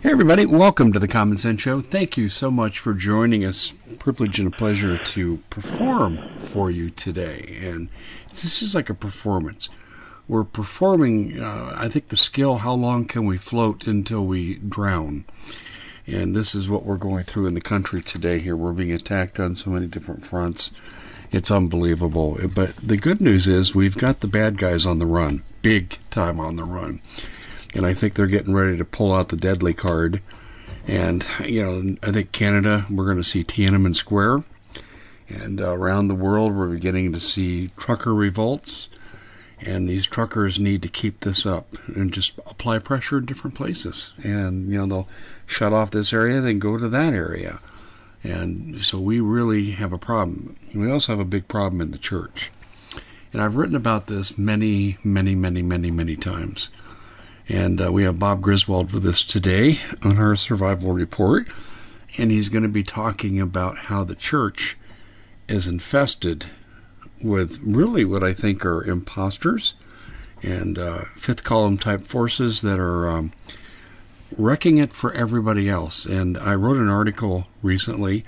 Hey everybody, welcome to the Common Sense Show. Thank you so much for joining us. Privilege and a pleasure to perform for you today. And this is like a performance. We're performing, I think, the skill, how long can we float until we drown? And this is what we're going through in the country today here. We're being attacked on so many different fronts. It's unbelievable. But the good news is we've got the bad guys on the run, big time on the run. And I think they're getting ready to pull out the deadly card. And, I think Canada, we're going to see Tiananmen Square. And around the world, we're beginning to see trucker revolts. And these truckers need to keep this up and just apply pressure in different places. And, they'll shut off this area, then go to that area. And so we really have a problem. We also have a big problem in the church. And I've written about this many, many, many, many, many times. And we have Bob Griswold with us today on our survival report. And he's going to be talking about how the church is infested with really what I think are imposters and fifth column type forces that are wrecking it for everybody else. And I wrote an article recently.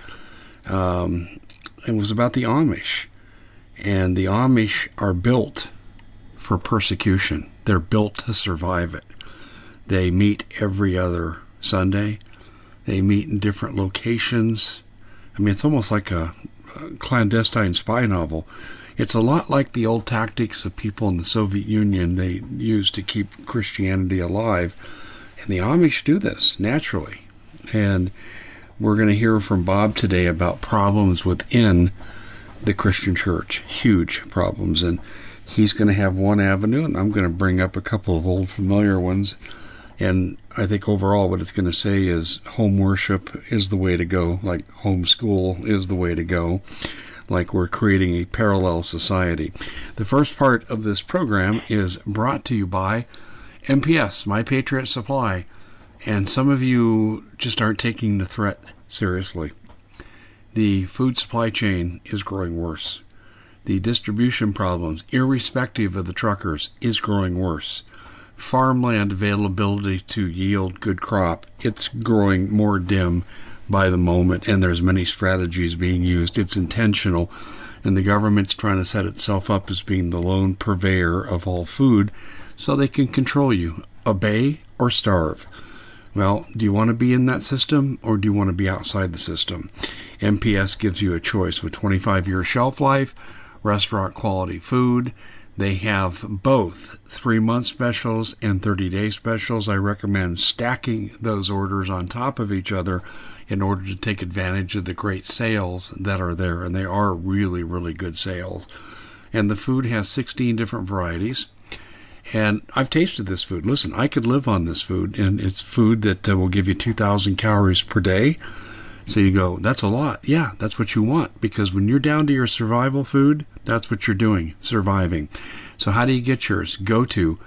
It was about the Amish. And the Amish are built for persecution. They're built to survive it. They meet every other Sunday. They meet in different locations. I mean, it's almost like a clandestine spy novel. It's a lot like the old tactics of people in the Soviet Union they used to keep Christianity alive. And the Amish do this naturally. And we're going to hear from Bob today about problems within the Christian church. Huge problems. And he's going to have one avenue, and I'm going to bring up a couple of old familiar ones. And I think overall what it's going to say is home worship is the way to go, like homeschool is the way to go, like we're creating a parallel society. The first part of this program is brought to you by MPS, My Patriot Supply. And some of you just aren't taking the threat seriously. The food supply chain is growing worse. The distribution problems, irrespective of the truckers, is growing worse. Farmland availability to yield good crop, it's growing more dim by the moment, and there's many strategies being used. It's intentional, and the government's trying to set itself up as being the lone purveyor of all food so they can control you, obey or starve. Well, do you want to be in that system, or do you want to be outside the system? MPS gives you a choice with 25-year shelf life, restaurant quality food. They have both 3-month specials and 30-day specials. I recommend stacking those orders on top of each other in order to take advantage of the great sales that are there. And they are really, really good sales. And the food has 16 different varieties. And I've tasted this food. Listen, I could live on this food. And it's food that will give you 2,000 calories per day. So you go, that's a lot. Yeah, that's what you want. Because when you're down to your survival food, that's what you're doing, surviving. So how do you get yours? Go to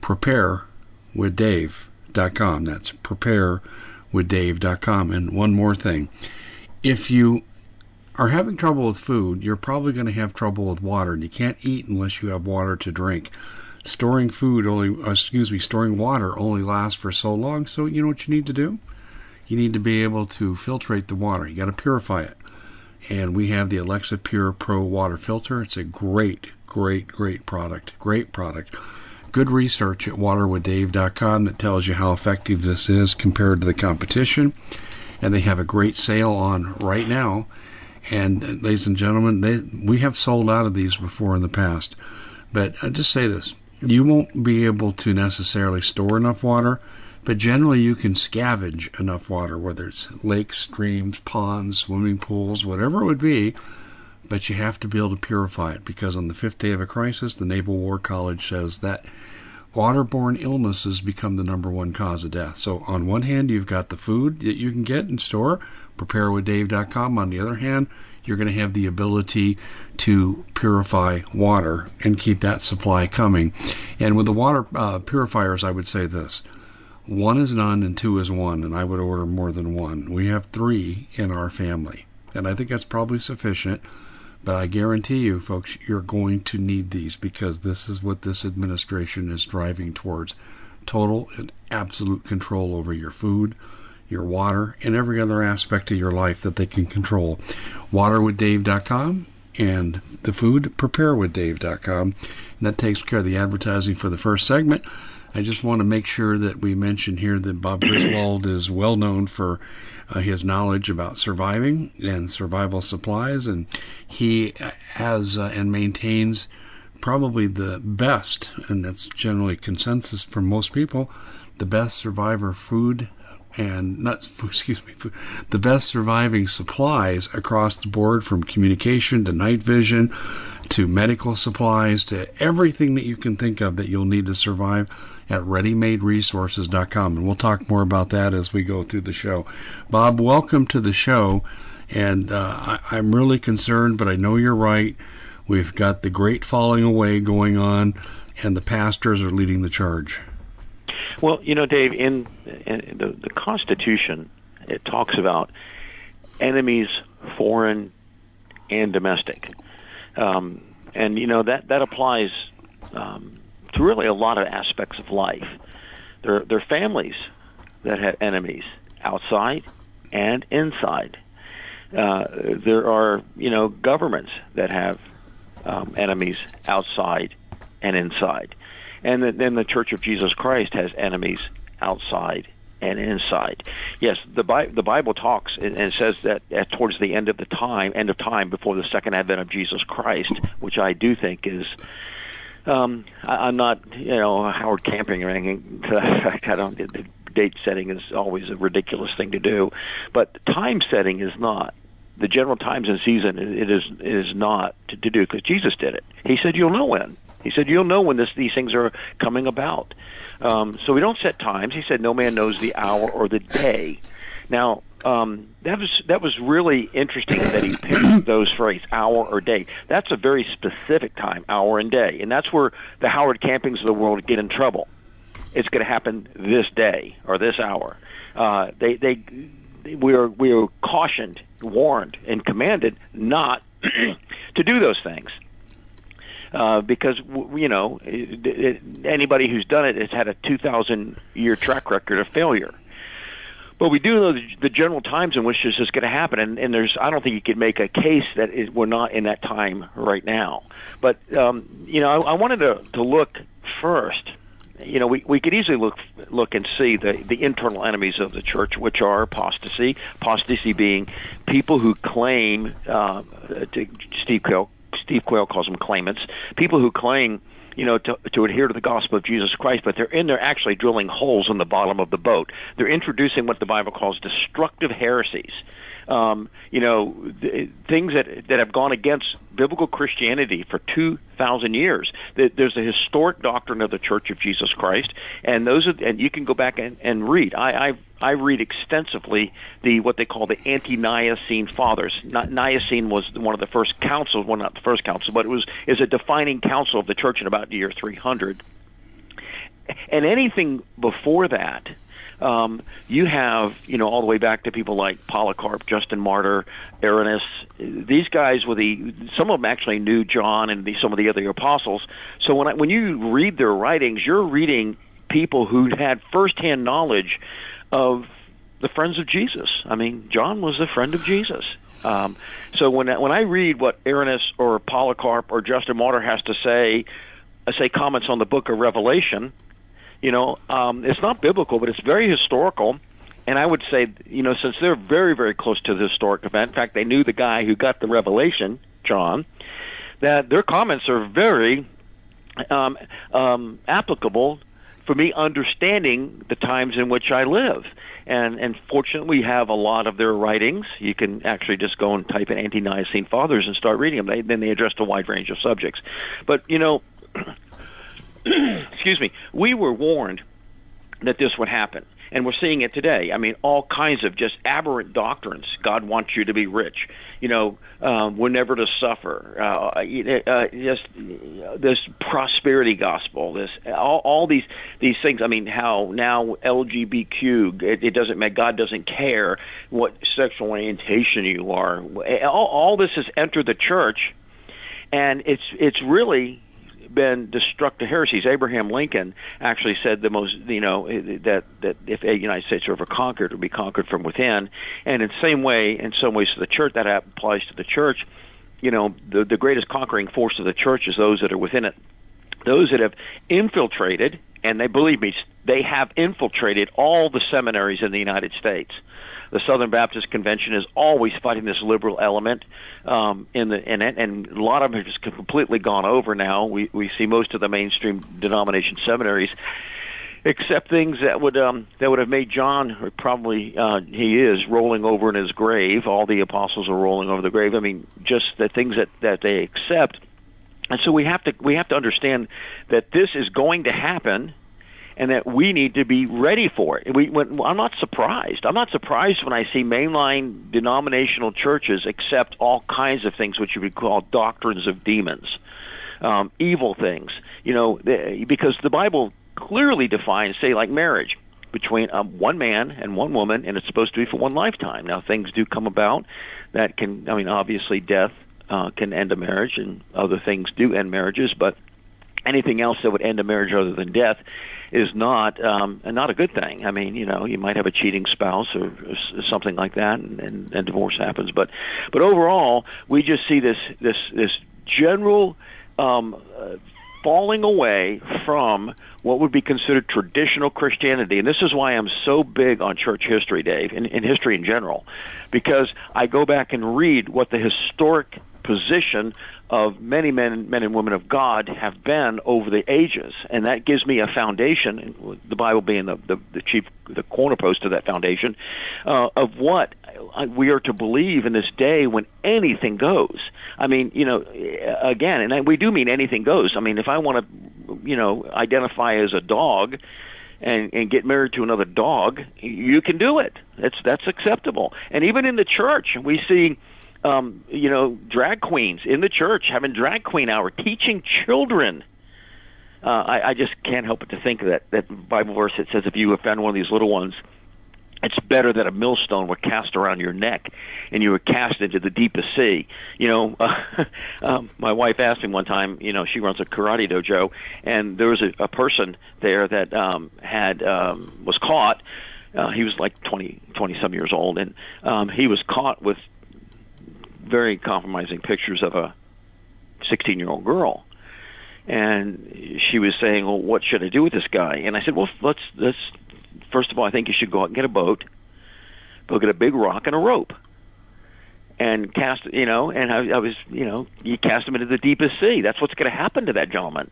preparewithdave.com. That's preparewithdave.com. And one more thing. If you are having trouble with food, you're probably going to have trouble with water. And you can't eat unless you have water to drink. Storing water only lasts for so long. So you know what you need to do? You need to be able to filtrate the water. You got to purify it. And we have the Alexa Pure Pro water filter. It's a great product. Great product. Good research at waterwithdave.com that tells you how effective this is compared to the competition. And they have a great sale on right now. And ladies and gentlemen, we have sold out of these before in the past. But I just say this. You won't be able to necessarily store enough water, but generally you can scavenge enough water, whether it's lakes, streams, ponds, swimming pools, whatever it would be, but you have to be able to purify it, because on the fifth day of a crisis, the Naval War College says that waterborne illnesses become the #1 cause of death. So on one hand, you've got the food that you can get and store, preparewithdave.com. On the other hand, you're going to have the ability to purify water and keep that supply coming. And with the water purifiers, I would say this. 1 is none and 2 is 1, and I would order more than 1. We have 3 in our family, and I think that's probably sufficient. But I guarantee you, folks, you're going to need these, because this is what this administration is driving towards. total and absolute control over your food, your water, and every other aspect of your life that they can control. Waterwithdave.com, and the food, preparewithdave.com. And that takes care of the advertising for the first segment. I just want to make sure that we mention here that Bob Griswold is well known for his knowledge about surviving and survival supplies, and he has and maintains probably the best, and that's generally consensus for most people, the best survivor food and the best surviving supplies across the board, from communication to night vision to medical supplies to everything that you can think of that you'll need to survive at readymaderesources.com. And we'll talk more about that as we go through the show. Bob, welcome to the show. And I'm really concerned, but I know you're right. We've got the great falling away going on, and the pastors are leading the charge. Well, Dave, in the Constitution, it talks about enemies, foreign and domestic. And, that applies to really a lot of aspects of life. There are families that have enemies outside and inside. There are, governments that have enemies outside and inside. And then the Church of Jesus Christ has enemies outside and inside. Yes, the Bible talks and says that towards the end of time, before the second advent of Jesus Christ, which I do think is, I'm not, Howard Camping or anything to that effect. The date setting is always a ridiculous thing to do, but time setting is not. The general times and season it is not to do, because Jesus did it. He said, "You'll know when." He said, "You'll know when these things are coming about." So we don't set times. He said, "No man knows the hour or the day." Now, that was really interesting that he picked those phrases, hour or day. That's a very specific time, hour and day, and that's where the Howard Campings of the world get in trouble. It's going to happen this day or this hour. We are cautioned, warned, and commanded not to do those things. Because, anybody who's done it has had a 2,000-year track record of failure. But we do know the general times in which this is going to happen, and I don't think you could make a case that we're not in that time right now. But, I wanted to look first. We could easily look and see the internal enemies of the church, which are apostasy being people who claim, Steve Quayle calls them claimants, people who claim, to adhere to the gospel of Jesus Christ, but they're in there actually drilling holes in the bottom of the boat. They're introducing what the Bible calls destructive heresies. Things that have gone against biblical Christianity for 2,000 years. There's a historic doctrine of the Church of Jesus Christ, and and you can go back and read. I read extensively what they call the anti-Nicene Fathers. Nicene was one of the first councils, well, not the first council, but is a defining council of the church in about the year 300. And anything before that, you have, all the way back to people like Polycarp, Justin Martyr, Irenaeus. These guys some of them actually knew John and some of the other apostles. So when you read their writings, you're reading people who had firsthand knowledge of the friends of Jesus. I mean, John was a friend of Jesus. So when I read what Irenaeus or Polycarp or Justin Martyr has to say comments on the book of Revelation, it's not biblical, but it's very historical. And I would say, since they're very, very close to the historic event, in fact, they knew the guy who got the revelation, John, that their comments are very applicable for me understanding the times in which I live. And fortunately, we have a lot of their writings. You can actually just go and type in anti-Nicene Fathers and start reading them. Then they address a wide range of subjects. But, excuse me, we were warned that this would happen. And we're seeing it today. I mean, all kinds of just aberrant doctrines. God wants you to be rich. We're never to suffer. Just this prosperity gospel. All these things. I mean, how now LGBTQ. It doesn't matter. God doesn't care what sexual orientation you are. All this has entered the church, and it's really been destructive heresies. Abraham Lincoln actually said the most, that if the United States were ever conquered, it would be conquered from within. And in the same way, in some ways, to the church, that applies to the church. The greatest conquering force of the church is those that are within it. Those that have infiltrated, and believe me, they have infiltrated all the seminaries in the United States. The Southern Baptist Convention is always fighting this liberal element in it, and a lot of them have just completely gone over now. We see most of the mainstream denomination seminaries accept things that would have made John, or probably he is, rolling over in his grave. All the apostles are rolling over the grave. I mean, just the things that they accept. And so we have to understand that this is going to happen, and that we need to be ready for it. I'm not surprised. I'm not surprised when I see mainline denominational churches accept all kinds of things which you would call doctrines of demons, evil things. Because the Bible clearly defines, say, like marriage, between one man and one woman, and it's supposed to be for one lifetime. Now, things do come about that can, obviously death can end a marriage, and other things do end marriages, but anything else that would end a marriage other than death is not a good thing. I mean, you might have a cheating spouse or something like that, and divorce happens. But overall, we just see this general falling away from what would be considered traditional Christianity. And this is why I'm so big on church history, Dave, in history in general, because I go back and read what the historic position of many men and women of God have been over the ages, and that gives me a foundation, the Bible being the cornerpost of that foundation, of what we are to believe in this day when anything goes. I mean, again, and we do mean anything goes. I mean, if I want to, identify as a dog and get married to another dog, you can do it. That's acceptable. And even in the church, we see drag queens in the church having drag queen hour, teaching children. I just can't help but to think of that Bible verse that says, if you offend one of these little ones, it's better that a millstone were cast around your neck and you were cast into the deepest sea. My wife asked me one time, she runs a karate dojo, and there was a person there that was caught. He was like 20-some years old, and he was caught with very compromising pictures of a 16-year-old girl. And she was saying, well, what should I do with this guy? And I said, well, let's first of all, I think you should go out and get a boat, go get a big rock and a rope, and cast, and I was, you cast him into the deepest sea. That's what's going to happen to that gentleman.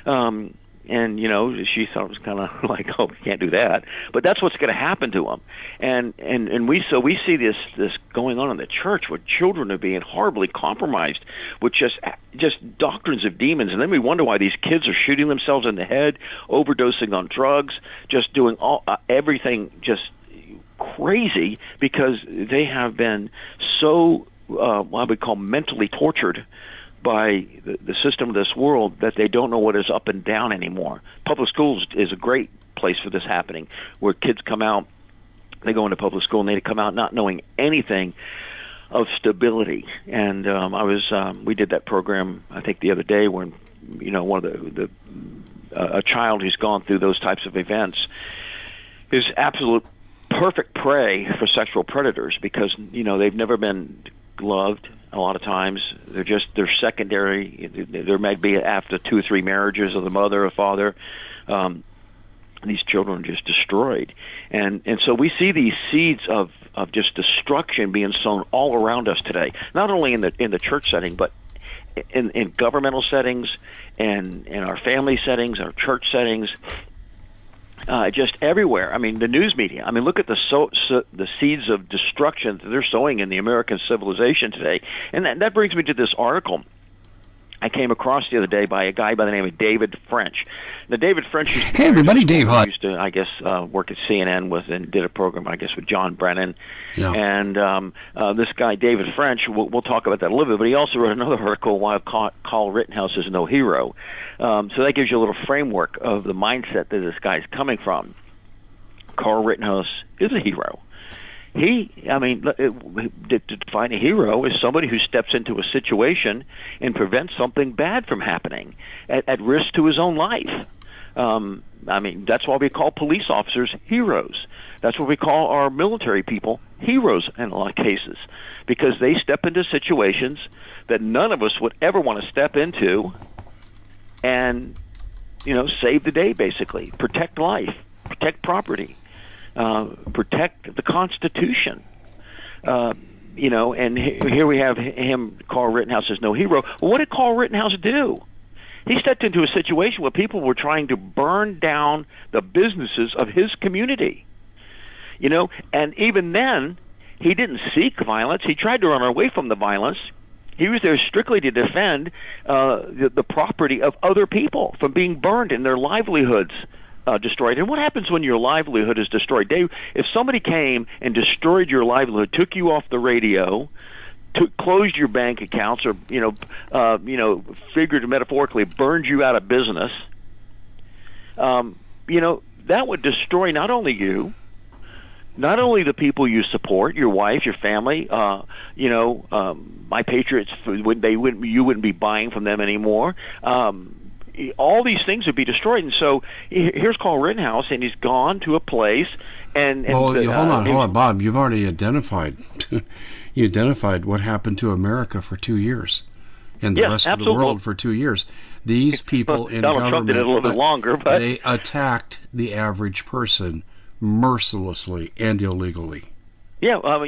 And, she thought it was kind of like, oh, we can't do that. But that's what's going to happen to him. And we see this going on in the church where children are being horribly compromised with just doctrines of demons. And then we wonder why these kids are shooting themselves in the head, overdosing on drugs, just doing everything just crazy, because they have been so, what I would call mentally tortured by the system of this world, that they don't know what is up and down anymore. Public schools is a great place for this happening, where kids come out, they go into public school, and they come out not knowing anything of stability. And we did that program, I think, the other day, when one of a child who's gone through those types of events is absolute perfect prey for sexual predators, because they've never been loved. A lot of times they're secondary. There might be after 2 or 3 marriages of the mother or father. These children are just destroyed, and so we see these seeds of just destruction being sown all around us today. Not only in the church setting, but in governmental settings, and in our family settings, our church settings. Just everywhere. I mean, the news media. I mean, look at the seeds of destruction that they're sowing in the American civilization today. And that brings me to this article I came across the other day by a guy by the name of David French. Now, David French used to, hey everybody, Dave Hutt used to, I guess, work at CNN and did a program, I guess, with John Brennan. Yeah. And this guy, David French, we'll talk about that a little bit, but he also wrote another article, Why Carl Rittenhouse is No Hero. So that gives you a little framework of the mindset that this guy's coming from. Carl Rittenhouse is a hero. To define a hero is somebody who steps into a situation and prevents something bad from happening at risk to his own life. That's why we call police officers heroes. That's what we call our military people heroes in a lot of cases, because they step into situations that none of us would ever want to step into and, save the day, basically. Protect life, protect property, protect the Constitution. And here we have him, Carl Rittenhouse, as no hero. Well, what did Carl Rittenhouse do? He stepped into a situation where people were trying to burn down the businesses of his community. And even then, he didn't seek violence. He tried to run away from the violence. He was there strictly to defend the property of other people from being burned and their livelihoods destroyed. And what happens when your livelihood is destroyed? Dave, if somebody came and destroyed your livelihood, took you off the radio, closed your bank accounts, or figured metaphorically burned you out of business, that would destroy not only you, not only the people you support, your wife, your family. My Patriots, you wouldn't be buying from them anymore. All these things would be destroyed. And so here's Carl Rittenhouse, and he's gone to a place. Hold on, Bob. You've already identified. You identified what happened to America for 2 years, and the rest of the world for 2 years. These people in Donald government, Trump did it a little bit longer, but they attacked the average person mercilessly and illegally. Yeah, I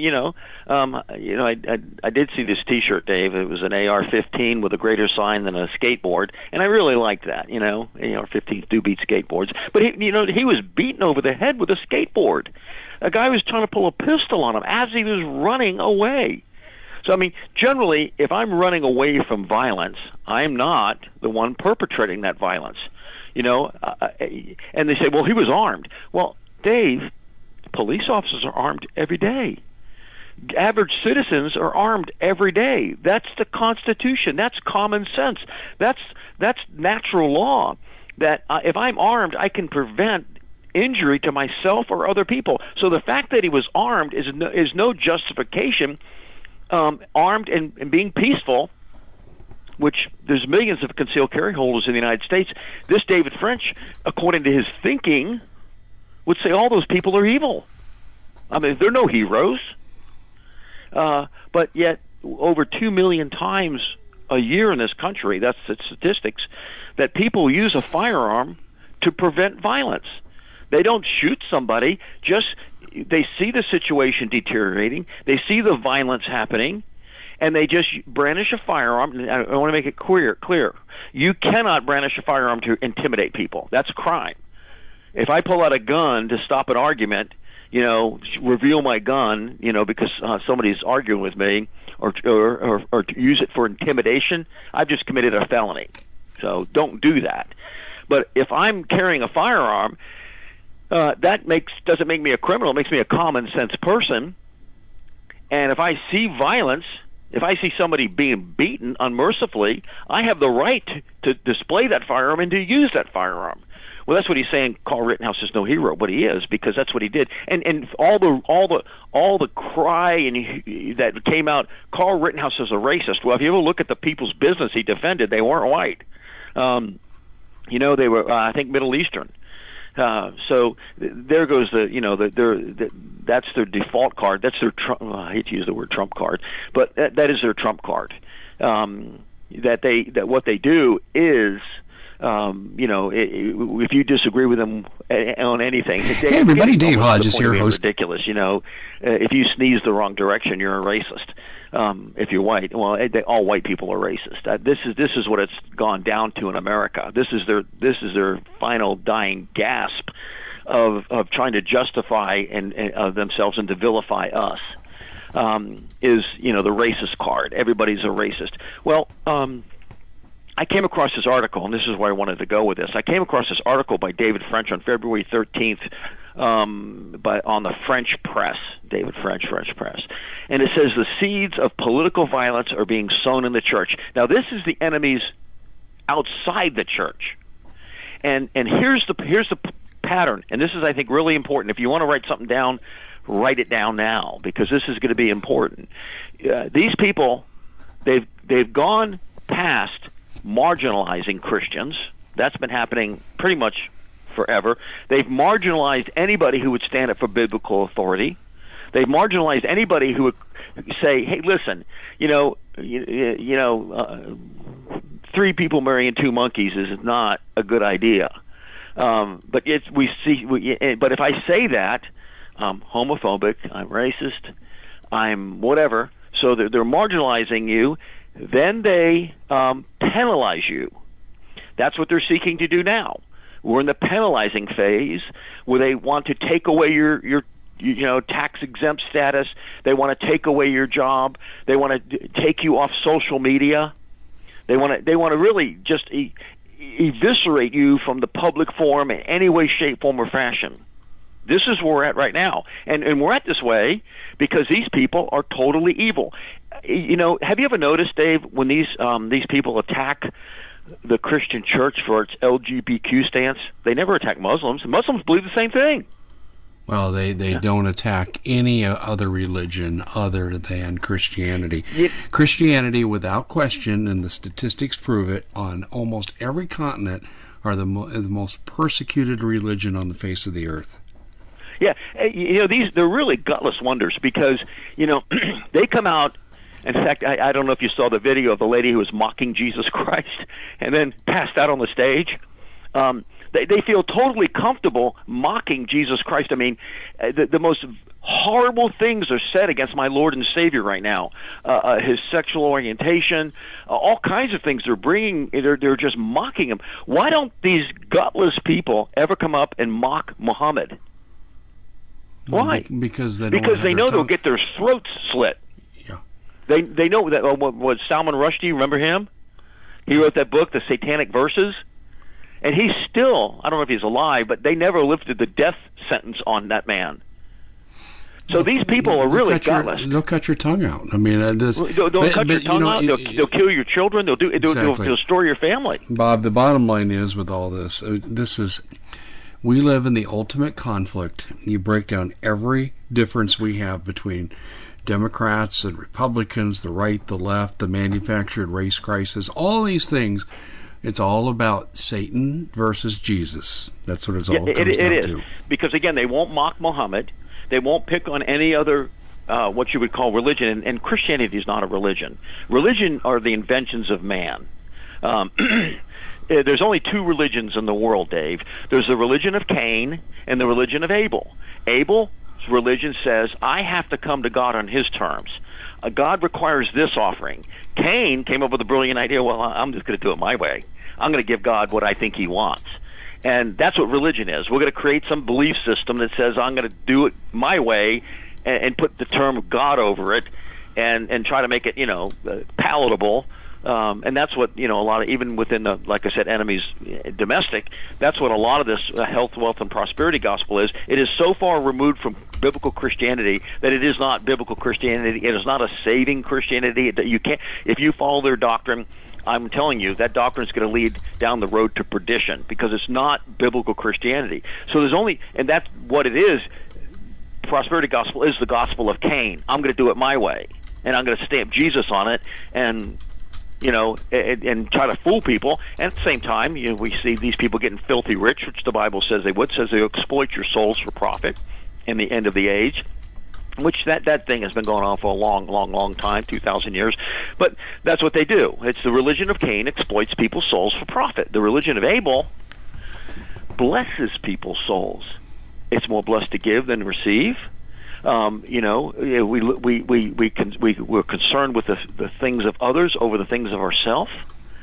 did see this T-shirt, Dave. It was an AR-15 with a greater sign than a skateboard, and I really liked that. AR-15s do beat skateboards, but he was beaten over the head with a skateboard. A guy was trying to pull a pistol on him as he was running away. So, generally, if I'm running away from violence, I'm not the one perpetrating that violence. And they say, well, he was armed. Well, Dave, police officers are armed every day. Average citizens are armed every day. That's the Constitution. That's common sense. That's natural law. That if I'm armed, I can prevent injury to myself or other people. So the fact that he was armed is no justification. Armed and being peaceful, which there's millions of concealed carry holders in the United States. This David French, according to his thinking, would say all those people are evil. They're no heroes. But yet, over 2 million times a year in this country, that's the statistics, that people use a firearm to prevent violence. They don't shoot somebody, they see the situation deteriorating, they see the violence happening, and they just brandish a firearm. I want to make it clear. You cannot brandish a firearm to intimidate people. That's a crime. If I pull out a gun to stop an argument, reveal my gun, because somebody's arguing with me, or to use it for intimidation, I've just committed a felony. So don't do that. But if I'm carrying a firearm, that doesn't make me a criminal. It makes me a common sense person. And if I see violence, if I see somebody being beaten unmercifully, I have the right to display that firearm and to use that firearm. Well, that's what he's saying. Carl Rittenhouse is no hero, but he is, because that's what he did. And all the cry that came out, Carl Rittenhouse is a racist. Well, if you ever look at the people's business he defended, they weren't white. They were, I think, Middle Eastern. So there goes that's their default card. That's their Trump. I hate to use the word Trump card, but that is their Trump card. That what they do is, if you disagree with them on anything, hey everybody, Dave Hodges here, host. Ridiculous, if you sneeze the wrong direction, you're a racist. If you're white, well, all white people are racist. This is what it's gone down to in America. This is their final dying gasp of trying to justify themselves and to vilify us. Is the racist card? Everybody's a racist. Well, I came across this article, and this is where I wanted to go with this. I came across this article by David French on February 13th on the French press, David French Press. And it says the seeds of political violence are being sown in the church. Now, this is the enemies outside the church. And here's the pattern, and this is, I think, really important. If you want to write something down write it down now, because this is going to be important. These people, they've gone past marginalizing Christians. That's been happening pretty much forever. They've marginalized anybody who would stand up for biblical authority. They've marginalized anybody who would say, "Hey, listen, three people marrying two monkeys is not a good idea." But if I say that, I'm homophobic, I'm racist, I'm whatever, so they're marginalizing you, then they penalize you. That's what they're seeking to do now. We're in the penalizing phase, where they want to take away your tax exempt status. They want to take away your job. They want to take you off social media. They want to really just eviscerate you from the public forum in any way, shape, form, or fashion. This is where we're at right now, and we're at this way because these people are totally evil. Have you ever noticed, Dave, when these people attack the Christian church for its LGBTQ stance, they never attack Muslims. Muslims believe the same thing. Well, they don't attack any other religion other than Christianity. Christianity, without question, and the statistics prove it, on almost every continent are the most persecuted religion on the face of the earth. Yeah, they're really gutless wonders because, they come out. In fact, I don't know if you saw the video of the lady who was mocking Jesus Christ and then passed out on the stage. They feel totally comfortable mocking Jesus Christ. I mean, the most horrible things are said against my Lord and Savior right now. His sexual orientation, all kinds of things they're bringing. They're just mocking him. Why don't these gutless people ever come up and mock Muhammad? Why? Because they know they'll get their throats slit. Yeah. They know that. What Salman Rushdie? Remember him? He wrote that book, The Satanic Verses. And he's still, I don't know if he's alive, but they never lifted the death sentence on that man. So these people are really gutless. They'll cut your tongue out. I mean, they'll cut your tongue out. They'll kill your children. They'll destroy your family. Bob, the bottom line is with all this, we live in the ultimate conflict. You break down every difference we have between Democrats and Republicans, the right, the left, the manufactured race crisis, all these things. It's all about Satan versus Jesus. That's what it's all comes down to. It is. Because, again, they won't mock Muhammad. They won't pick on any other, what you would call religion. And Christianity is not a religion. Religion are the inventions of man. There's only two religions in the world, Dave. There's the religion of Cain and the religion of Abel. Abel's religion says, I have to come to God on his terms. God requires this offering. Cain came up with a brilliant idea. Well, I'm just going to do it my way. I'm going to give God what I think he wants. And that's what religion is. We're going to create some belief system that says I'm going to do it my way and put the term God over it and try to make it, palatable. And that's what, a lot of, even within the, like I said, enemies domestic, that's what a lot of this health, wealth, and prosperity gospel is. It is so far removed from biblical Christianity that it is not biblical Christianity. It is not a saving Christianity. You can't, if you follow their doctrine, I'm telling you, that doctrine is going to lead down the road to perdition because it's not biblical Christianity. So there's only, and that's what it is. Prosperity gospel is the gospel of Cain. I'm going to do it my way, and I'm going to stamp Jesus on it, and and try to fool people. And at the same time, we see these people getting filthy rich, which the Bible says they would. Says they exploit your souls for profit in the end of the age, which that thing has been going on for a long time, 2,000 years. But that's what they do. It's the religion of Cain exploits people's souls for profit. The religion of Abel blesses people's souls. It's more blessed to give than receive. We're concerned with the things of others over the things of ourselves.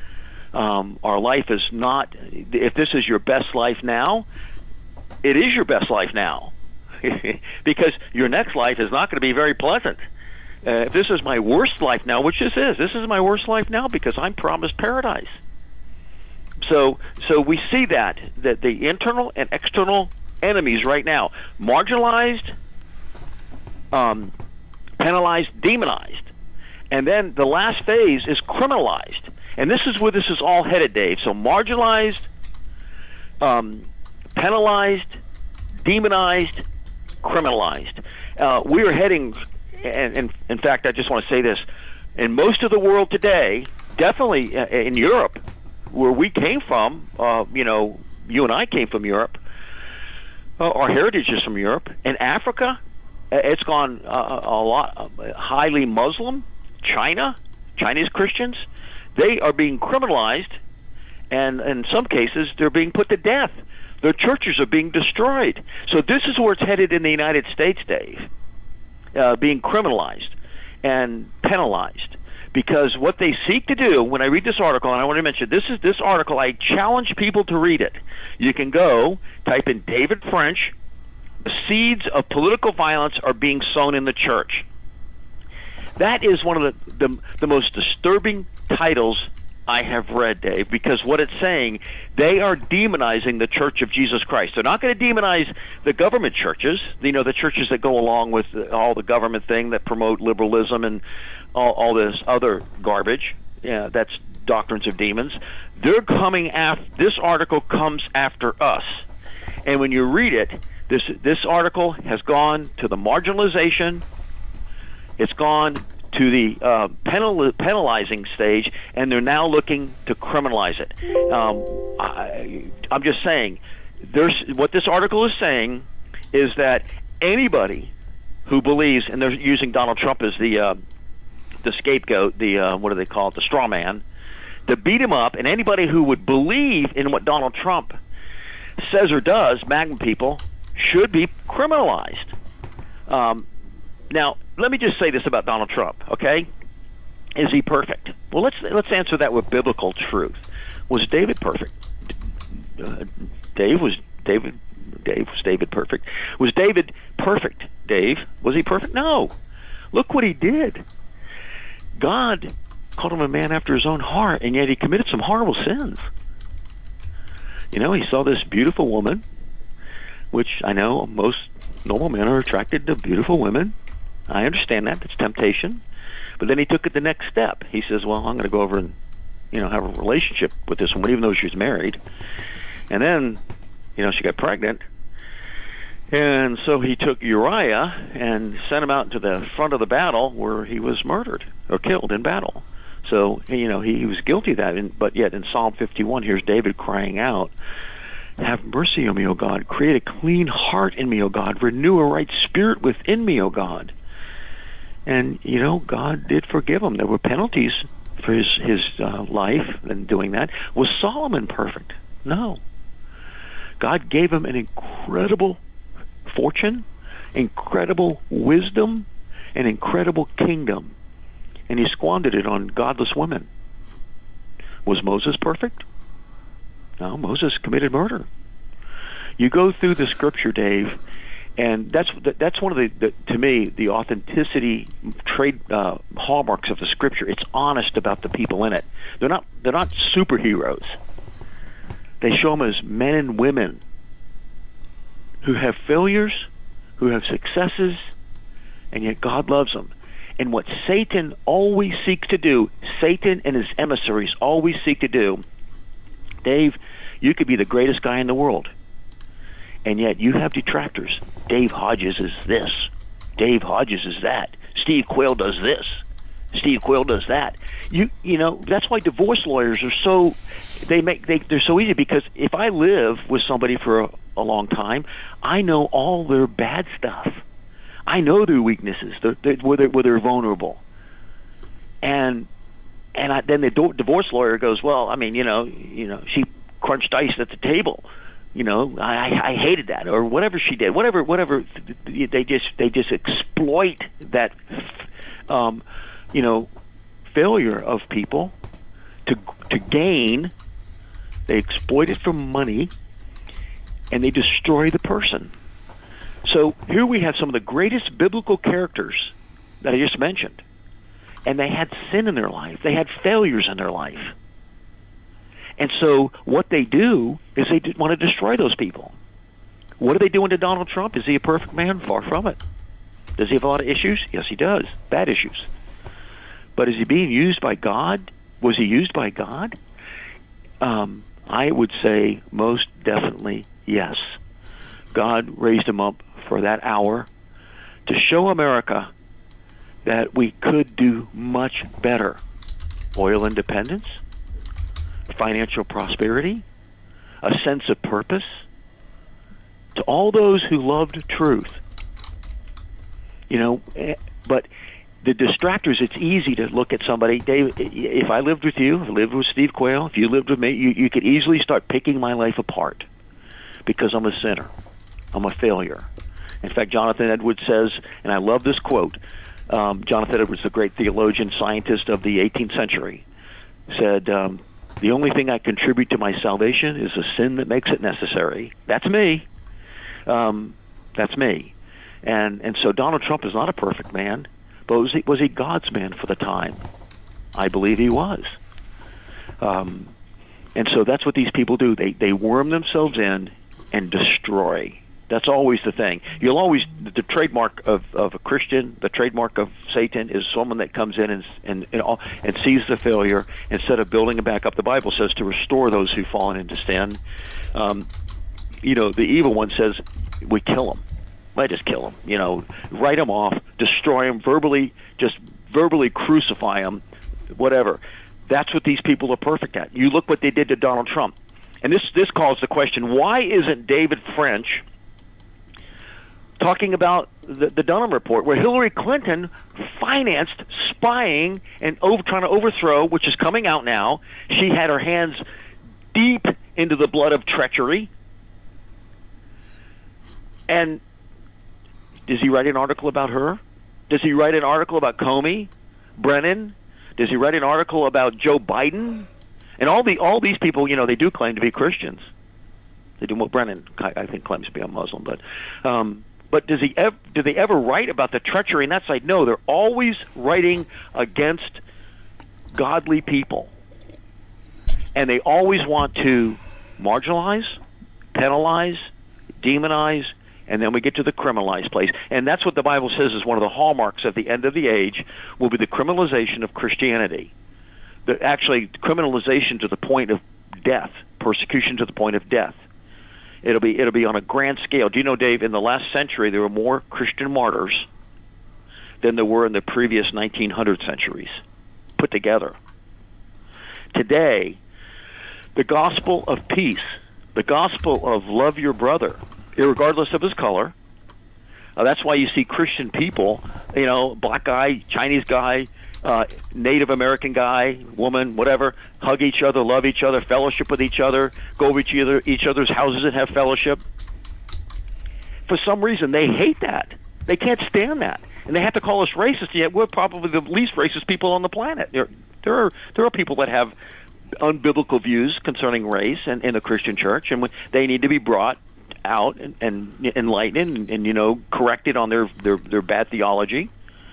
Our life is not, if this is your best life now, it is your best life now. Because your next life is not going to be very pleasant. If this is my worst life now, which this is my worst life now because I'm promised paradise. So we see that the internal and external enemies right now, marginalized, penalized, demonized. And then the last phase is criminalized. And this is where this is all headed, Dave. So marginalized, penalized, demonized, criminalized. We are heading, and in fact, I just want to say this, in most of the world today, definitely in Europe, where we came from, you and I came from Europe, our heritage is from Europe. In Africa, it's gone a lot, highly Muslim. China, Chinese Christians, they are being criminalized, and in some cases, they're being put to death. Their churches are being destroyed. So this is where it's headed in the United States, Dave, being criminalized and penalized. Because what they seek to do, when I read this article, and I want to mention, this article, I challenge people to read it. You can go, type in David French, "The Seeds of Political Violence Are Being Sown in the Church." That is one of the most disturbing titles I have read, Dave, because what it's saying, they are demonizing the Church of Jesus Christ. They're not going to demonize the government churches, the churches that go along with all the government thing that promote liberalism and all this other garbage. Yeah, that's doctrines of demons. They're coming after, this article comes after us. And when you read it, this article has gone to the marginalization, it's gone to the penalizing stage, and they're now looking to criminalize it. I'm just saying, what this article is saying is that anybody who believes, and they're using Donald Trump as the scapegoat, what do they call it, the straw man, to beat him up, and anybody who would believe in what Donald Trump says or does, MAGA people, should be criminalized. Now, let me just say this about Donald Trump, okay? Is he perfect? Well, let's answer that with biblical truth. Was David perfect? Dave, was David perfect? Was David perfect, Dave? Was he perfect? No. Look what he did. God called him a man after his own heart, and yet he committed some horrible sins. He saw this beautiful woman, which I know most normal men are attracted to beautiful women. I understand that. That's temptation. But then he took it the next step. He says, well, I'm going to go over and, have a relationship with this woman, even though she was married. And then, she got pregnant. And so he took Uriah and sent him out into the front of the battle where he was murdered or killed in battle. So, he was guilty of that. But yet in Psalm 51, here's David crying out, "Have mercy on me, O God. Create a clean heart in me, O God. Renew a right spirit within me, O God." And, God did forgive him. There were penalties for his life in doing that. Was Solomon perfect? No. God gave him an incredible fortune, incredible wisdom, an incredible kingdom. And he squandered it on godless women. Was Moses perfect? No, Moses committed murder. You go through the scripture, Dave, and that's one of the to me, the authenticity hallmarks of the scripture. It's honest about the people in it. They're not superheroes. They show them as men and women who have failures, who have successes, and yet God loves them. And what Satan always seeks to do, Satan and his emissaries always seek to do, Dave, you could be the greatest guy in the world, and yet you have detractors. Dave Hodges is this. Dave Hodges is that. Steve Quayle does this. Steve Quayle does that. That's why divorce lawyers are so they're so easy, because if I live with somebody for a long time, I know all their bad stuff. I know their weaknesses, where they're vulnerable, and then the divorce lawyer goes, well, she crunched ice at the table. I hated that, or whatever she did, whatever. They just exploit that, failure of people to gain. They exploit it for money, and they destroy the person. So here we have some of the greatest biblical characters that I just mentioned, and they had sin in their life. They had failures in their life. And so what they do is they want to destroy those people. What are they doing to Donald Trump? Is he a perfect man? Far from it. Does he have a lot of issues? Yes, he does. Bad issues. But is he being used by God? Was he used by God? I would say most definitely yes. God raised him up for that hour to show America that we could do much better. Oil independence, financial prosperity, a sense of purpose. To all those who loved truth. But the distractors, it's easy to look at somebody. Dave, if I lived with you, if I lived with Steve Quayle, if you lived with me, you could easily start picking my life apart because I'm a sinner. I'm a failure. In fact, Jonathan Edwards says, and I love this quote, Jonathan Edwards, the great theologian, scientist of the 18th century, said, the only thing I contribute to my salvation is a sin that makes it necessary. That's me. That's me. And so Donald Trump is not a perfect man, but was he God's man for the time? I believe he was. And so that's what these people do. They worm themselves in and destroy. That's always the thing. You'll always, the trademark of a Christian, the trademark of Satan is someone that comes in and sees the failure instead of building it back up. The Bible says to restore those who've fallen into sin. The evil one says, we kill them. I just kill them. Write them off, destroy them, verbally crucify them, whatever. That's what these people are perfect at. You look what they did to Donald Trump. And this calls the question, why isn't David French talking about the Dunham report, where Hillary Clinton financed spying and trying to overthrow, which is coming out now? She had her hands deep into the blood of treachery. And does he write an article about her? Does he write an article about Comey, Brennan? Does he write an article about Joe Biden? And all these people, they do claim to be Christians. They do. Well, Brennan, I think, claims to be a Muslim, but do they ever write about the treachery on that side? No, they're always writing against godly people, and they always want to marginalize, penalize, demonize, and then we get to the criminalized place. And that's what the Bible says is one of the hallmarks at the end of the age will be the criminalization of Christianity. Actually, criminalization to the point of death, persecution to the point of death. It'll be on a grand scale. Do you know, Dave, in the last century there were more Christian martyrs than there were in the previous 1900 centuries put together. Today, the gospel of peace, the gospel of love your brother, irregardless of his color. That's why you see Christian people, black guy, Chinese guy, Native American guy, woman, whatever, hug each other, love each other, fellowship with each other, go over each other's houses and have fellowship. For some reason, they hate that. They can't stand that. And they have to call us racist, yet we're probably the least racist people on the planet. There are people that have unbiblical views concerning race in the Christian church, and they need to be brought out and enlightened and corrected on their bad theology.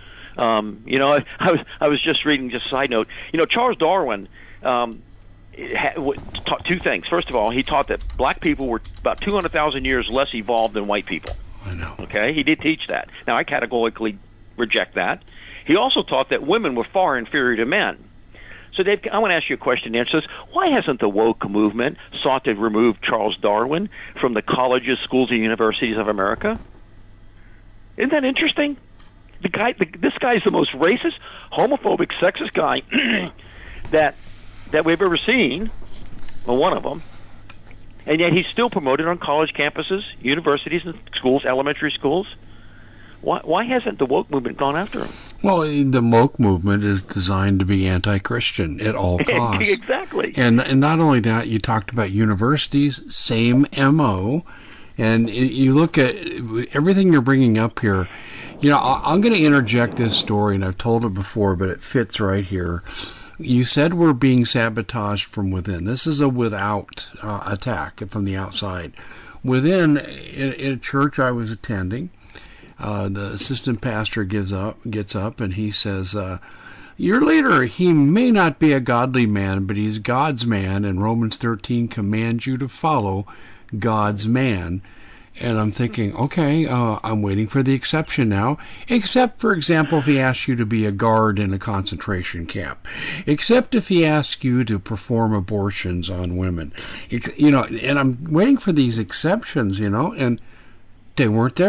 I was just reading, just a side note, Charles Darwin taught two things. First of all, he taught that black people were about 200,000 years less evolved than white people. I know. Okay, he did teach that. Now, I categorically reject that. He also taught that women were far inferior to men. So, Dave, I want to ask you a question. The answer is, why hasn't the woke movement sought to remove Charles Darwin from the colleges, schools, and universities of America? Isn't that interesting? This guy is the most racist, homophobic, sexist guy that we've ever seen, well, one of them, and yet he's still promoted on college campuses, universities, and schools, elementary schools. Why hasn't the woke movement gone after him? Well, the woke movement is designed to be anti-Christian at all costs. Exactly. And not only that, you talked about universities, same MO. And you look at everything you're bringing up here. I'm going to interject this story, and I've told it before, but it fits right here. You said we're being sabotaged from within. This is a without attack from the outside. Within, in a church I was attending, the assistant pastor gets up and he says, your leader, he may not be a godly man, but he's God's man, and Romans 13 commands you to follow God's man. And I'm thinking, okay, I'm waiting for the exception now. Except, for example, if he asks you to be a guard in a concentration camp. Except if he asks you to perform abortions on women. And I'm waiting for these exceptions, and they weren't there.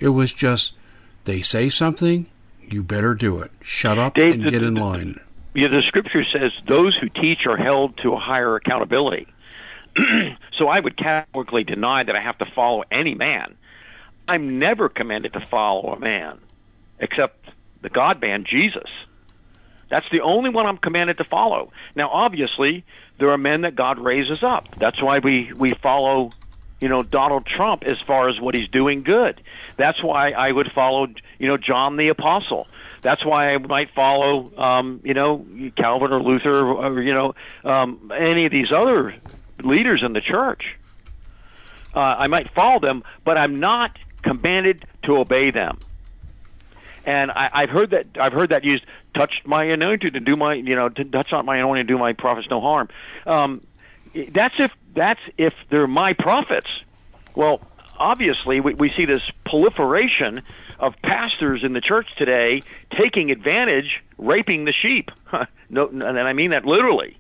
It was just, they say something, you better do it. Shut up Dave, and get in line. The scripture says those who teach are held to a higher accountability. So I would categorically deny that I have to follow any man. I'm never commanded to follow a man, except the God-man, Jesus. That's the only one I'm commanded to follow. Now, obviously, there are men that God raises up. That's why we follow, Donald Trump as far as what he's doing good. That's why I would follow, John the Apostle. That's why I might follow, Calvin or Luther or, any of these other leaders in the church. I might follow them, but I'm not commanded to obey them. And I've heard that used, touch my anointed and do my, to touch not my anointed and do my prophets no harm. That's if they're my prophets. Well, obviously we see this proliferation of pastors in the church today taking advantage, raping the sheep. No, and I mean that literally.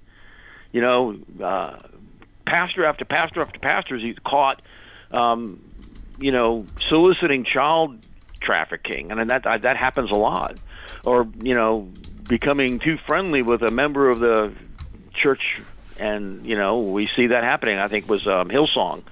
Pastor after pastor after pastor is caught, soliciting child trafficking, and that happens a lot. Or becoming too friendly with a member of the church, and we see that happening. I think it was Hillsong.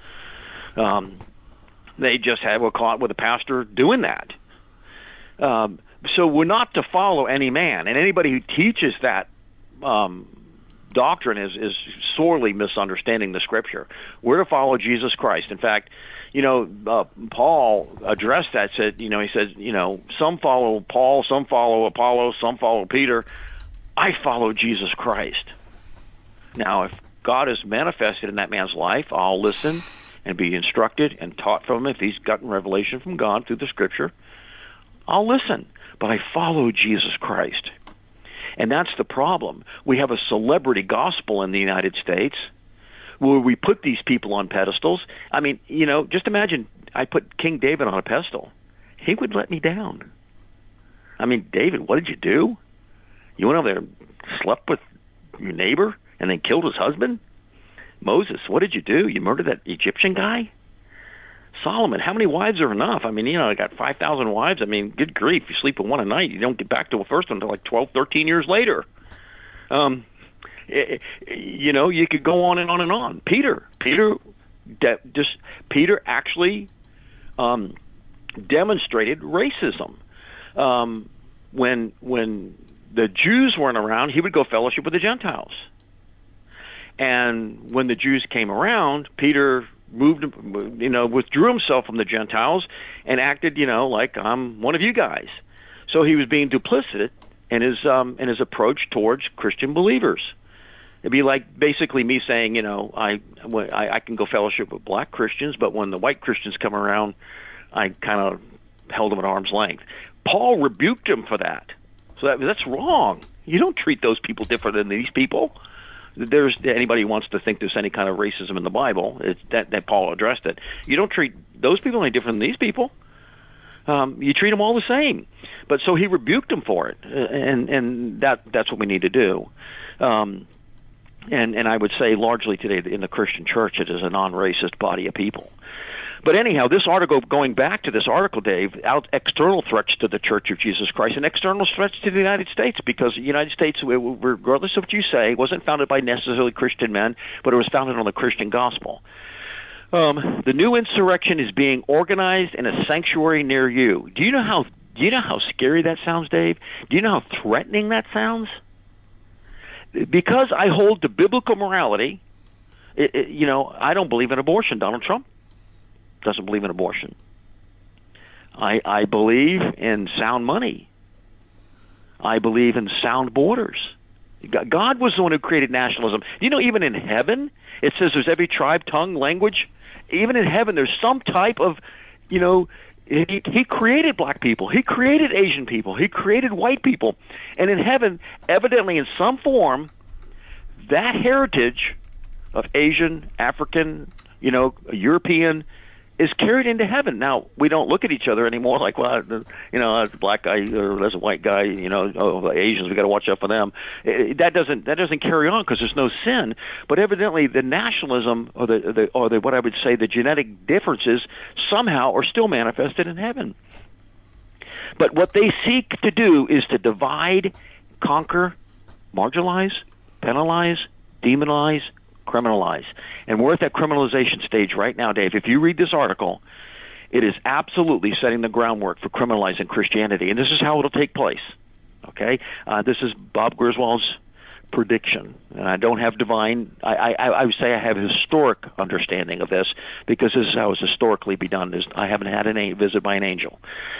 They just were caught with a pastor doing that. So we're not to follow any man, and anybody who teaches that doctrine is sorely misunderstanding the scripture. We're to follow Jesus Christ. In fact, Paul addressed that. He said, some follow Paul, some follow Apollos, some follow Peter. I follow Jesus Christ. Now, if God is manifested in that man's life, I'll listen and be instructed and taught from him. If he's gotten revelation from God through the scripture, I'll listen. But I follow Jesus Christ. And that's the problem. We have a celebrity gospel in the United States where we put these people on pedestals. I mean, just imagine I put King David on a pedestal. He would let me down. I mean, David, what did you do? You went over there and slept with your neighbor and then killed his husband? Moses, what did you do? You murdered that Egyptian guy? Solomon, how many wives are enough? I mean, I got 5,000 wives. I mean, good grief. You sleep with one a night. You don't get back to the first one until like 12, 13 years later. You could go on and on and on. Peter actually demonstrated racism. When the Jews weren't around, he would go fellowship with the Gentiles. And when the Jews came around, Peter withdrew himself from the Gentiles and acted, like I'm one of you guys. So he was being duplicit in his approach towards Christian believers. It'd be like basically me saying, I can go fellowship with black Christians, but when the white Christians come around, I kind of held them at arm's length. Paul rebuked him for that. So that's wrong. You don't treat those people different than these people. There's anybody who wants to think there's any kind of racism in the Bible, it's that Paul addressed it. You don't treat those people any different than these people. You treat them all the same. But so he rebuked them for it, and that's what we need to do. And I would say largely today in the Christian church, it is a non-racist body of people. But anyhow, this article, going back to this article, Dave, external threats to the Church of Jesus Christ and external threats to the United States, because the United States, regardless of what you say, wasn't founded by necessarily Christian men, but it was founded on the Christian gospel. The new insurrection is being organized in a sanctuary near you. Do you know how scary that sounds, Dave? Do you know how threatening that sounds? Because I hold to biblical morality, I don't believe in abortion. Donald Trump doesn't believe in abortion. I believe in sound money. I believe in sound borders. God was the one who created nationalism. Even in heaven, it says there's every tribe, tongue, language. Even in heaven, there's some type of, he created black people. He created Asian people. He created white people. And in heaven, evidently in some form, that heritage of Asian, African, European, is carried into heaven. Now, we don't look at each other anymore like, well, that's a black guy or that's a white guy, Asians, we got to watch out for them. That doesn't carry on because there's no sin. But evidently, the nationalism or the what I would say the genetic differences somehow are still manifested in heaven. But what they seek to do is to divide, conquer, marginalize, penalize, demonize, criminalize. And we're at that criminalization stage right now, Dave. If you read this article, it is absolutely setting the groundwork for criminalizing Christianity. And this is how it'll take place. Okay? This is Bob Griswold's prediction. And I don't have divine, I would say I have historic understanding of this because this is how it's historically be done. I haven't had a visit by an angel.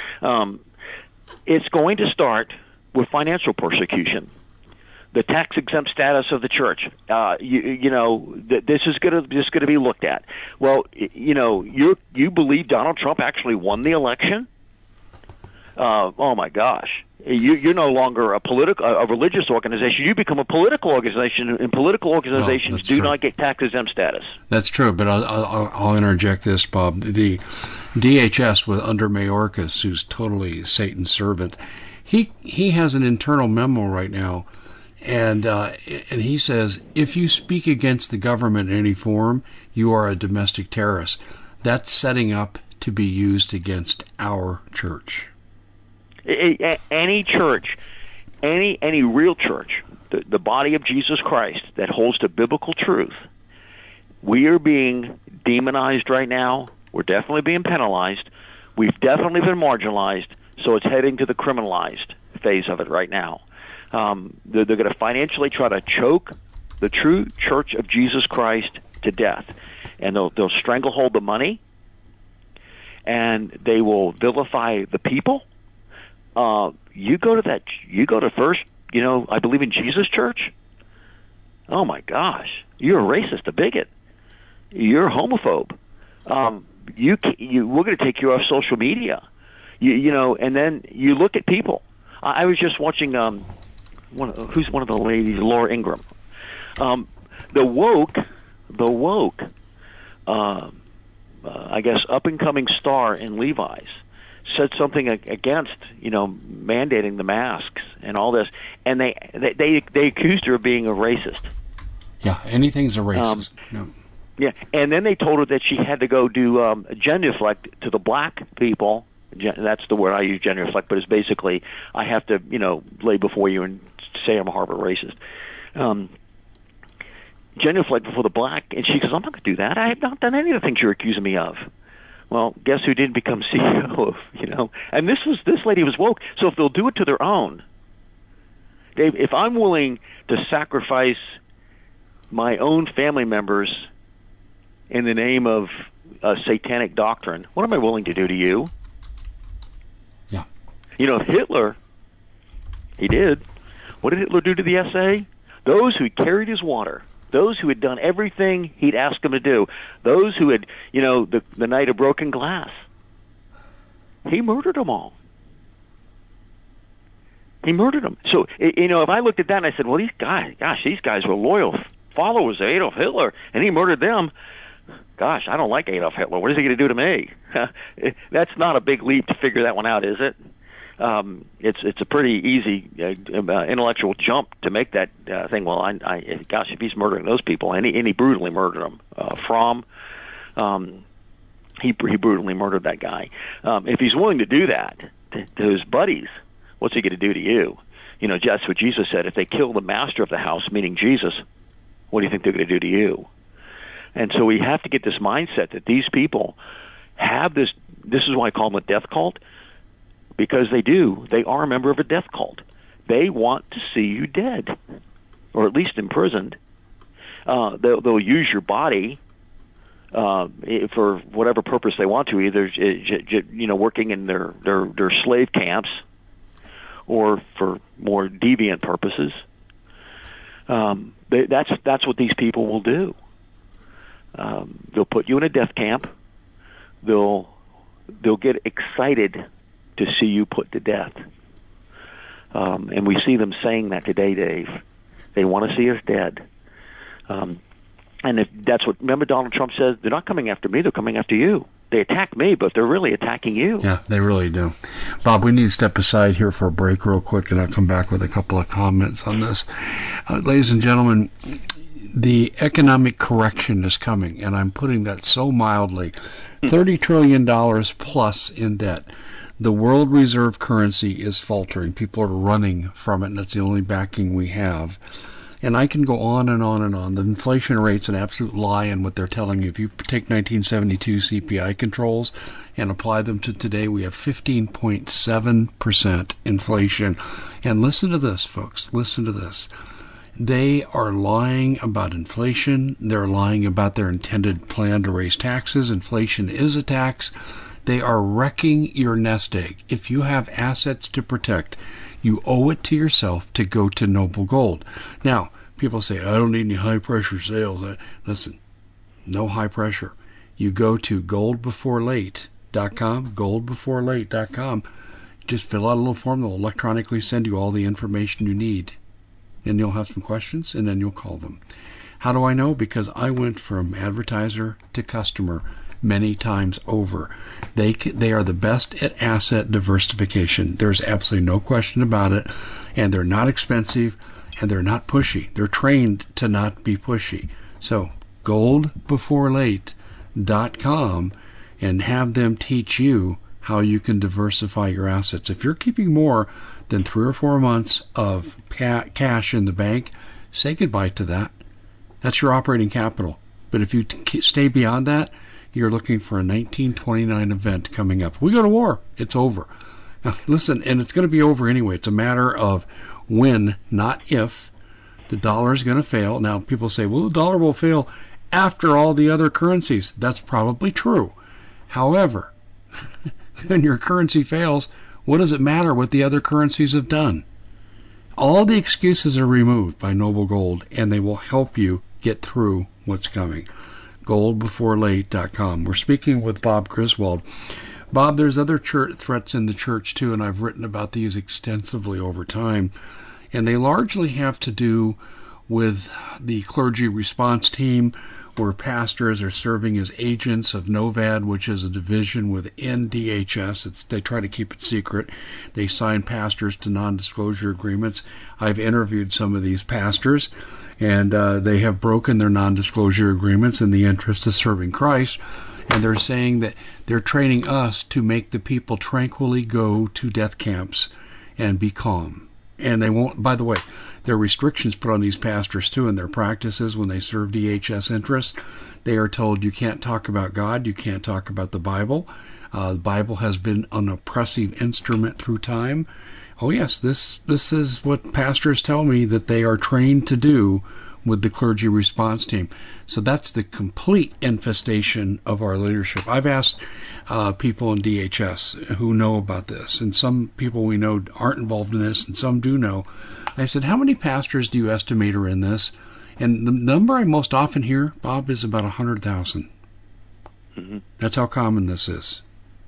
It's going to start with financial persecution. The tax-exempt status of the church, this is going to be looked at. Well, you believe Donald Trump actually won the election? Oh my gosh, you're no longer a religious organization. You become a political organization, and political organizations do not get tax-exempt status. That's true, but I'll interject this, Bob. The DHS under Mayorkas, who's totally Satan's servant, he has an internal memo right now. And he says, if you speak against the government in any form, you are a domestic terrorist. That's setting up to be used against our church. Any church, any real church, the body of Jesus Christ that holds to biblical truth, we are being demonized right now. We're definitely being penalized. We've definitely been marginalized, so it's heading to the criminalized phase of it right now. They're going to financially try to choke the true Church of Jesus Christ to death, and they'll stranglehold the money, and they will vilify the people. You go to First, I believe in Jesus Church. Oh my gosh, you're a racist, a bigot, you're a homophobe. We're going to take you off social media. And then you look at people. I was just watching. Who's one of the ladies? Laura Ingraham. The woke, I guess, up and coming star in Levi's said something against, mandating the masks and all this, and they accused her of being a racist. Yeah, anything's a racist. No. Yeah, and then they told her that she had to go do genuflect to the black people. That's the word I use, genuflect, but it's basically I have to, lay before you and say I'm a Harvard racist. Genuflect before the black, and she goes, I'm not going to do that. I have not done any of the things you're accusing me of. Well, guess who didn't become CEO of, And this lady was woke. So if they'll do it to their own, Dave, if I'm willing to sacrifice my own family members in the name of a satanic doctrine, what am I willing to do to you? Yeah. Hitler, he did. What did Hitler do to the SA? Those who carried his water, those who had done everything he'd asked them to do, those who had, the night of broken glass, he murdered them all. He murdered them. So, if I looked at that and I said, well, these guys were loyal followers of Adolf Hitler, and he murdered them. Gosh, I don't like Adolf Hitler. What is he going to do to me? That's not a big leap to figure that one out, is it? It's a pretty easy intellectual jump to make that thing. Well, gosh, if he's murdering those people, and he brutally murdered them. He brutally murdered that guy. If he's willing to do that to his buddies, what's he going to do to you? That's what Jesus said. If they kill the master of the house, meaning Jesus, what do you think they're going to do to you? And so we have to get this mindset that these people have this. This is why I call them a death cult. Because they are a member of a death cult. They want to see you dead, or at least imprisoned. They'll use your body for whatever purpose they want to, either working in their slave camps, or for more deviant purposes. That's what these people will do. They'll put you in a death camp. They'll get excited to see you put to death. And we see them saying that today, Dave. They want to see us dead. And if that's remember Donald Trump says, they're not coming after me, they're coming after you. they attack me, but they're really attacking you. Yeah, they really do. Bob, we need to step aside here for a break real quick, and I'll come back with a couple of comments on this. Ladies and gentlemen, the economic correction is coming, and I'm putting that so mildly. $30 trillion plus in debt. The world reserve currency is faltering. People are running from it, and that's the only backing we have. And I can go on and on and on. The inflation rate's an absolute lie in what they're telling you. If you take 1972 CPI controls and apply them to today, we have 15.7% inflation. And listen to this, folks. Listen to this. They are lying about inflation. They're lying about their intended plan to raise taxes. Inflation is a tax. They are wrecking your nest egg. If you have assets to protect, you owe it to yourself to go to Noble Gold. Now, people say, I don't need any high-pressure sales. Listen, no high pressure. You go to goldbeforelate.com, goldbeforelate.com. Just fill out a little form. They'll electronically send you all the information you need. And you'll have some questions, and then you'll call them. How do I know? Because I went from advertiser to customer many times over. They are the best at asset diversification. There's absolutely no question about it. And they're not expensive, and they're not pushy. They're trained to not be pushy. So goldbeforelate.com and have them teach you how you can diversify your assets. If you're keeping more than 3 or 4 months of cash in the bank, say goodbye to that. That's your operating capital. But if you stay beyond that, you're looking for a 1929 event coming up. We go to war, it's over. Now, listen, and it's going to be over anyway. It's a matter of when, not if, the dollar is going to fail. Now, people say, well, the dollar will fail after all the other currencies. That's probably true. However, when your currency fails, what does it matter what the other currencies have done? All the excuses are removed by Noble Gold, and they will help you get through what's coming. Goldbeforelate.com. We're speaking with Bob Griswold. Bob, there's other threats in the church too, and I've written about these extensively over time, and they largely have to do with the clergy response team, where pastors are serving as agents of NOVAD, which is a division within DHS. They try to keep it secret. They sign pastors to non-disclosure agreements. I've interviewed some of these pastors, and they have broken their non-disclosure agreements in the interest of serving Christ. And they're saying that they're training us to make the people tranquilly go to death camps and be calm. And they won't, by the way, there are restrictions put on these pastors too in their practices when they serve DHS interests. They are told you can't talk about God, you can't talk about the Bible. The Bible has been an oppressive instrument through time. Oh yes, this is what pastors tell me that they are trained to do with the clergy response team. So that's the complete infestation of our leadership. I've asked people in DHS who know about this, and some people we know aren't involved in this, and some do know. I said, how many pastors do you estimate are in this? And the number I most often hear, Bob, is about 100,000. Mm-hmm. That's how common this is.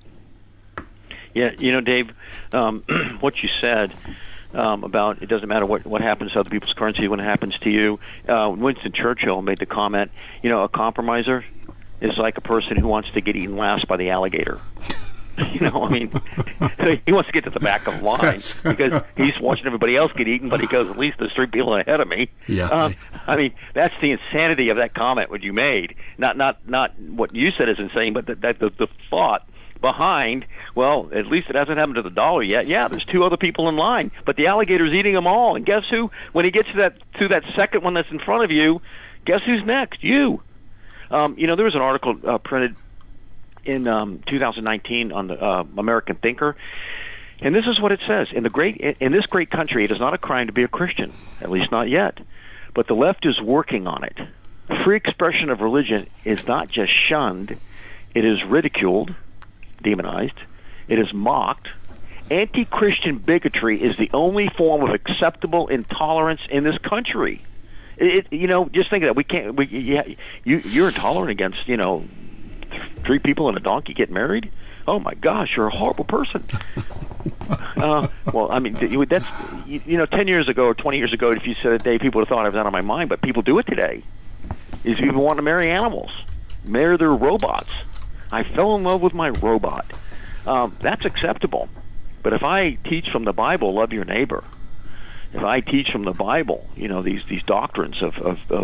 Yeah, Dave, what you said about it doesn't matter what happens to other people's currency when it happens to you. Winston Churchill made the comment, a compromiser is like a person who wants to get eaten last by the alligator. He wants to get to the back of the line because he's watching everybody else get eaten, but he goes, at least there's 3 people ahead of me. Yeah. That's the insanity of that comment what you made. Not what you said is insane, but the thought behind, well, at least it hasn't happened to the dollar yet. Yeah, there's 2 other people in line, but the alligator's eating them all. And guess who? When he gets to that second one that's in front of you, guess who's next? You. There was an article printed in 2019 on the American Thinker, and this is what it says: in this great country, it is not a crime to be a Christian, at least not yet, but the left is working on it. Free expression of religion is not just shunned; it is ridiculed, demonized, it is mocked. Anti-Christian bigotry is the only form of acceptable intolerance in this country. Just think of that. You're intolerant against 3 people and a donkey get married? Oh my gosh, you're a horrible person. That's 10 years ago or 20 years ago, if you said it today, people would have thought I was out of my mind. But people do it today. Is people want to marry animals, marry their robots. I fell in love with my robot. That's acceptable. But if I teach from the Bible, love your neighbor, if I teach from the Bible, these doctrines of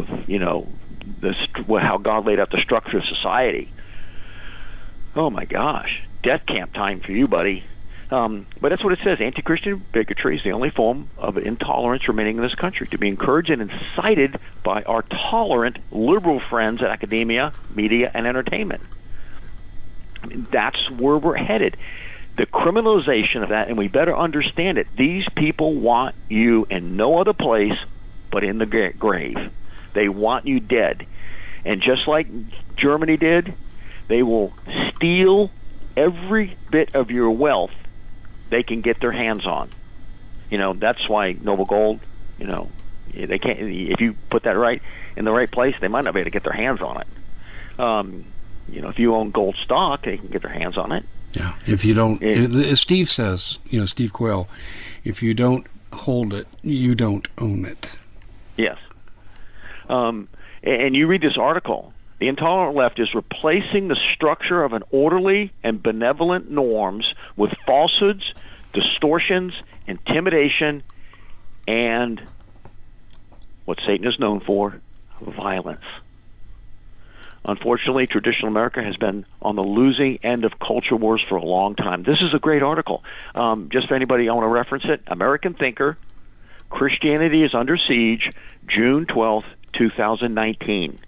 how God laid out the structure of society, oh my gosh, death camp time for you, buddy. But that's what it says. Anti-Christian bigotry is the only form of intolerance remaining in this country, to be encouraged and incited by our tolerant liberal friends at academia, media, and entertainment. I mean, that's where we're headed. The criminalization of that, and we better understand it. These people want you in no other place but in the grave. They want you dead. And just like Germany did, they will steal every bit of your wealth they can get their hands on. That's why Noble Gold, they can't. If you put that right in the right place, they might not be able to get their hands on it. If you own gold stock, they can get their hands on it. Yeah. If you don't, as Steve says, Steve Quayle, if you don't hold it, you don't own it. Yes. And you read this article. The intolerant left is replacing the structure of an orderly and benevolent norms with falsehoods, distortions, intimidation, and what Satan is known for, violence. Unfortunately, traditional America has been on the losing end of culture wars for a long time. This is a great article. Just for anybody, I want to reference it. American Thinker, Christianity is Under Siege, June 12th, 2019.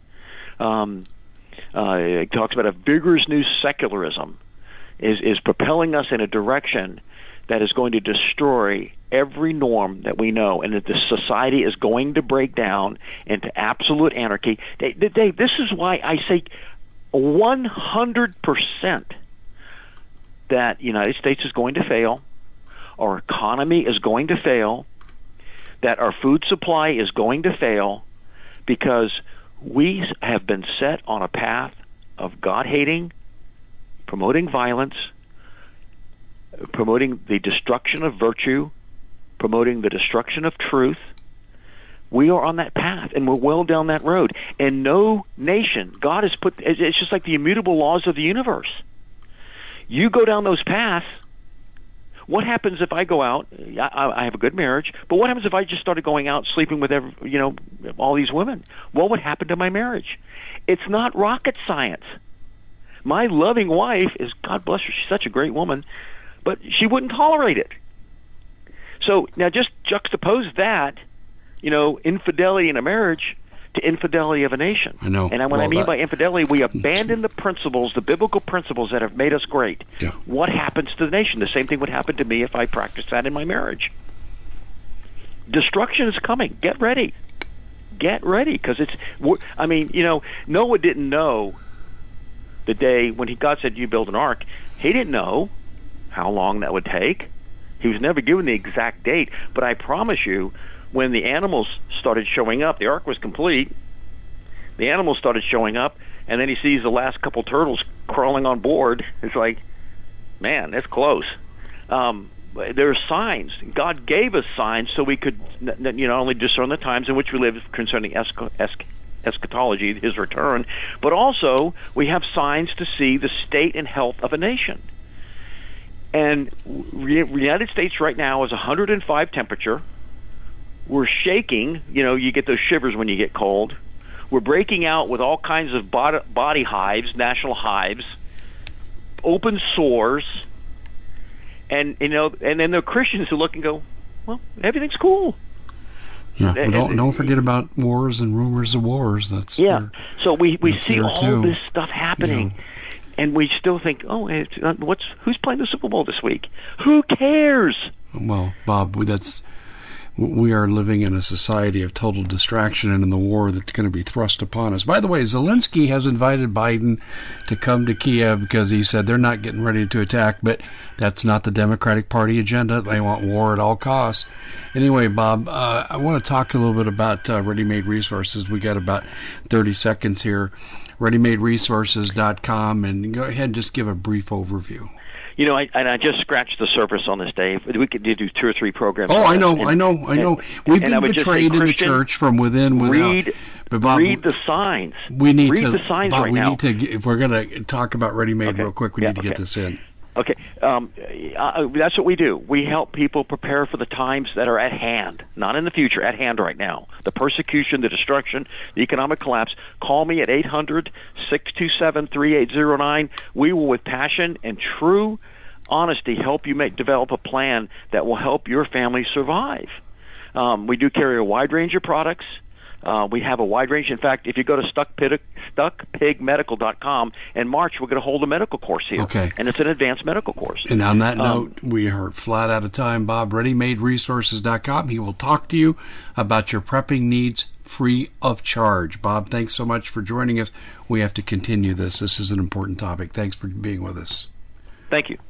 It talks about a vigorous new secularism is propelling us in a direction that is going to destroy every norm that we know, and that the society is going to break down into absolute anarchy. Dave, this is why I say 100% that the United States is going to fail, our economy is going to fail, that our food supply is going to fail, because we have been set on a path of God-hating, promoting violence, promoting the destruction of virtue, promoting the destruction of truth. We are on that path, and we're well down that road. And no nation, God has put, it's just like the immutable laws of the universe. You go down those paths. What happens if I go out? I have a good marriage, but what happens if I just started going out sleeping with all these women? What would happen to my marriage? It's not rocket science. My loving wife is, God bless her, she's such a great woman, but she wouldn't tolerate it. So now just juxtapose that, infidelity in a marriage to infidelity of a nation. I know. And what I mean by infidelity, we abandon the principles, the biblical principles that have made us great. Yeah. What happens to the nation? The same thing would happen to me if I practiced that in my marriage. Destruction is coming. Get ready. Get ready, because Noah didn't know the day when God said, you build an ark. He didn't know how long that would take. He was never given the exact date, but I promise you, when the animals started showing up, the ark was complete. The animals started showing up, and then he sees the last couple turtles crawling on board. It's like, man, that's close. There are signs. God gave us signs so we could, not only discern the times in which we live concerning eschatology, his return, but also we have signs to see the state and health of a nation. And the United States right now is 105 temperature. We're shaking. You get those shivers when you get cold. We're breaking out with all kinds of body hives, national hives, open sores. And and then there are Christians who look and go, well, everything's cool. Yeah, don't forget about wars and rumors of wars. That's So we see all this stuff happening. Yeah. And we still think, who's playing the Super Bowl this week? Who cares? Well, Bob, we are living in a society of total distraction and in the war that's going to be thrust upon us. By the way, Zelensky has invited Biden to come to Kiev because he said they're not getting ready to attack, but that's not the Democratic Party agenda. They want war at all costs. Anyway, Bob, I want to talk a little bit about Ready-Made Resources. We got about 30 seconds here. ReadyMadeResources.com, and go ahead and just give a brief overview. I just scratched the surface on this, Dave. We could do 2 or 3 programs. Oh, I know. We've been betrayed in the church from within, without. But Bob, read the signs. We need read to. the signs Bob, right we now. need to. If we're going to talk about Ready Made real quick, we need to get this in. Okay, that's what we do. We help people prepare for the times that are at hand, not in the future, at hand right now. The persecution, the destruction, the economic collapse. Call me at 800-627-3809. We will, with passion and true honesty, help you develop a plan that will help your family survive. We do carry a wide range of products. We have a wide range. In fact, if you go to stuckpigmedical.com, in March we're going to hold a medical course here. Okay. And it's an advanced medical course. And on that note, we are flat out of time. Bob, ReadyMadeResources.com. He will talk to you about your prepping needs free of charge. Bob, thanks so much for joining us. We have to continue this. This is an important topic. Thanks for being with us. Thank you.